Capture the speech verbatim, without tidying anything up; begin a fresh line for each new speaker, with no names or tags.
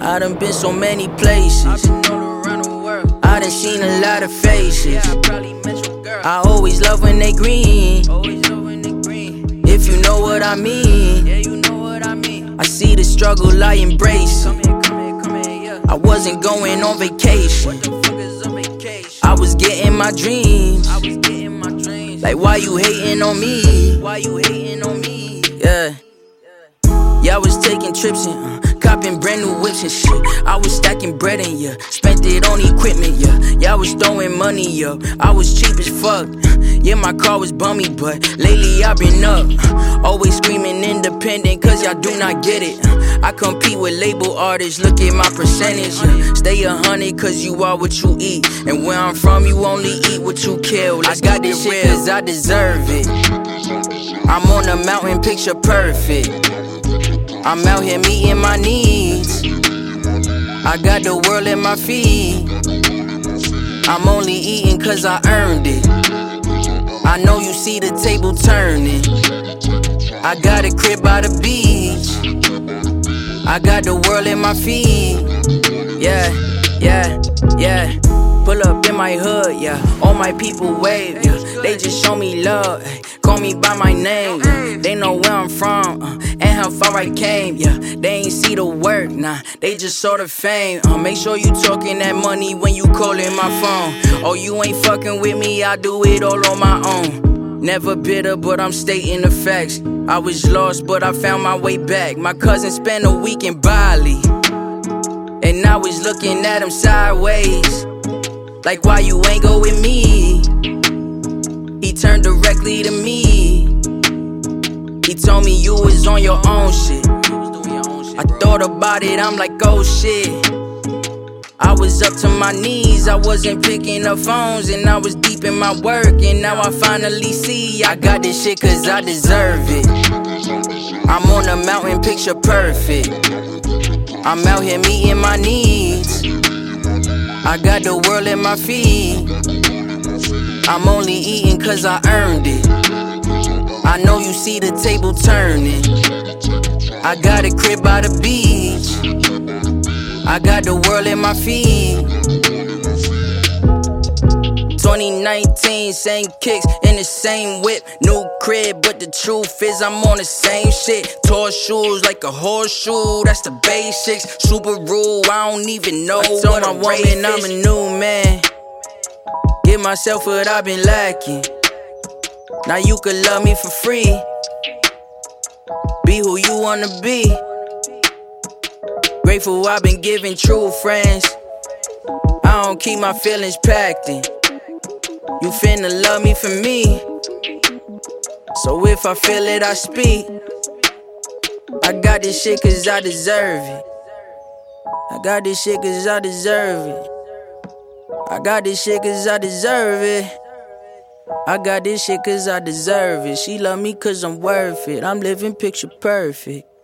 I done been so many places.
I've been all around the world.
I done seen a lot of faces.
Yeah, I probably met your girl.
I always love when they green.
Always love when they green.
If you know what I mean.
Yeah, you know what I mean.
I see the struggle, I embrace
Come
it.
here, come here, come here, yeah.
I wasn't going on vacation.
What the fuck is a vacation?
I was getting my dreams.
I was getting my dreams.
Like, why you hating on me?
Why you hating on me?
Yeah. Yeah, I was taking trips and uh, copping brand new whips and shit. I was stacking bread and yeah, spent it on equipment, yeah. Yeah, I was throwing money, yeah. I was cheap as fuck. Yeah, my car was bummy, but lately I've been up. Always screaming independent, cause y'all do not get it. I compete with label artists, look at my percentage, yeah. Stay a hundred, cause you are what you eat. And where I'm from, you only eat what you kill. Let's I got this shit cause I deserve it. I'm on the mountain, picture perfect. I'm out here meeting my needs. I got the world at my feet. I'm only eating cause I earned it. I know you see the table turning. I got a crib by the beach. I got the world at my feet. Yeah, yeah, yeah. Pull up in my hood, yeah. All my people wave, yeah. They just show me love, ay. Call me by my name, yeah. They know where I'm from, uh, and how far I came, yeah. They ain't see the work, nah. They just saw the fame, uh. Make sure you talking that money when you callin' my phone. Oh, you ain't fucking with me, I do it all on my own. Never bitter, but I'm stating the facts. I was lost, but I found my way back. My cousin spent a week in Bali, and I was looking at him sideways. Like, why you ain't go with me? He turned directly to me. He told me you was on your own shit. I thought about it, I'm like, oh shit. I was up to my knees, I wasn't picking up phones. And I was deep in my work, and now I finally see I got this shit cause I deserve it. I'm on the mountain, picture perfect. I'm out here meeting my needs. I got the world at my feet. I'm only eating cause I earned it. I know you see the table turning. I got a crib by the beach. I got the world at my feet. twenty nineteen, same kicks in the same whip. New crib, but the truth is I'm on the same shit. Tall shoes like a horseshoe, that's the basics. Subaru, I don't even know I told my woman I'm a new man. Give myself what I've been lacking. Now you could love me for free. Be who you wanna be. Grateful I've been giving true friends. I don't keep my feelings packed in. You finna love me for me. So if I feel it, I speak. I got this shit cause I deserve it. I got this shit cause I deserve it. I got this shit cause I deserve it. I got this shit cause I deserve it. She love me cause I'm worth it. I'm living picture perfect.